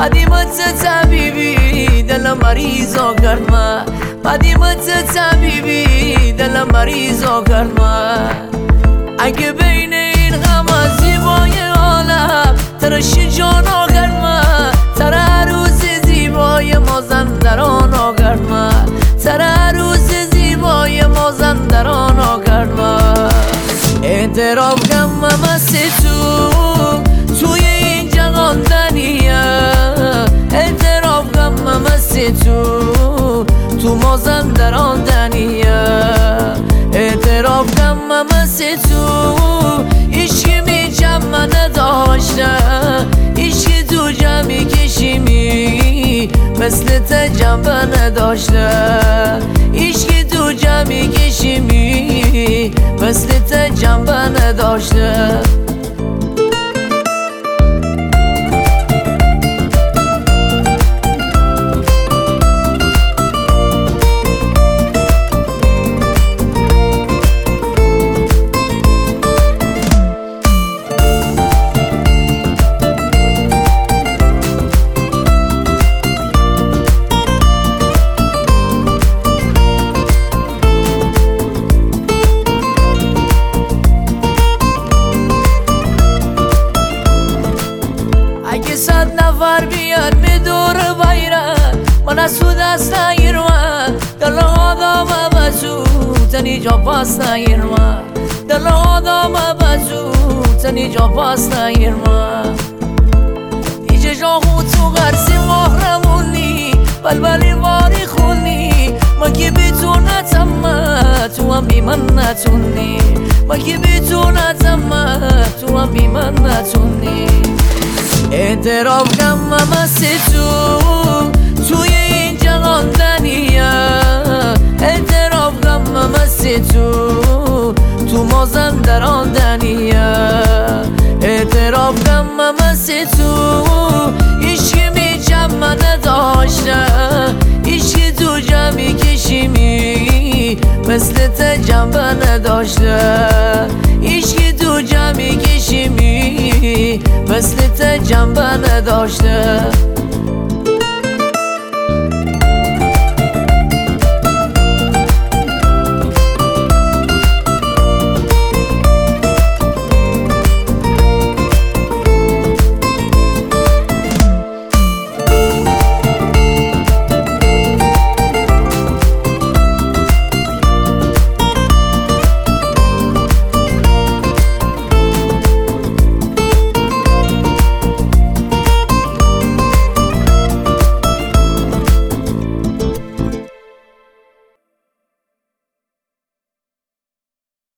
قدیمت طبیبی دل مریضا کرد من، قدیمت طبیبی دل مریضا کرد من. اگه بین این غم زیبای عالم ترش جانا کرد من، تر عروس زیبای مازندران کرد من، تر عروس زیبای مازندران کرد من. اعتراف کم مست توی این جهان دنیا، اعتراف کم مست تو مازندران دنیا، اعتراف کم مست عشقی می جمع نداشتم، عشقی تو جمعی کشیمی مثل تجمع نداشتم، عشقی تو جمعی کشیمی مثل تجمع نداشتم. اگه 100 نفر بیاد می دور بیرن من از تو دست نگیرم، دل آدم بزودنی جا پاس نگیرم، دل آدم بزودنی جا پاس نگیرم. دیجه جا خود تو غرسی محرمونی بلبلی باری خونی، ما که بی تو نتمه تو هم بی من نتونی، ما که بی تو نتمه تو هم بی من نتونی. اعتراف کم مست توی این جهان دنیا، اعتراف کم مست تو مازندران دنیا، اعتراف کم مست عشقی می جمع نداشتم، عشقی تو جمعی کشیمی مثل تجمع نداشتم، عشقی تو جمعی کشیمی مثل تجمع نداشتم.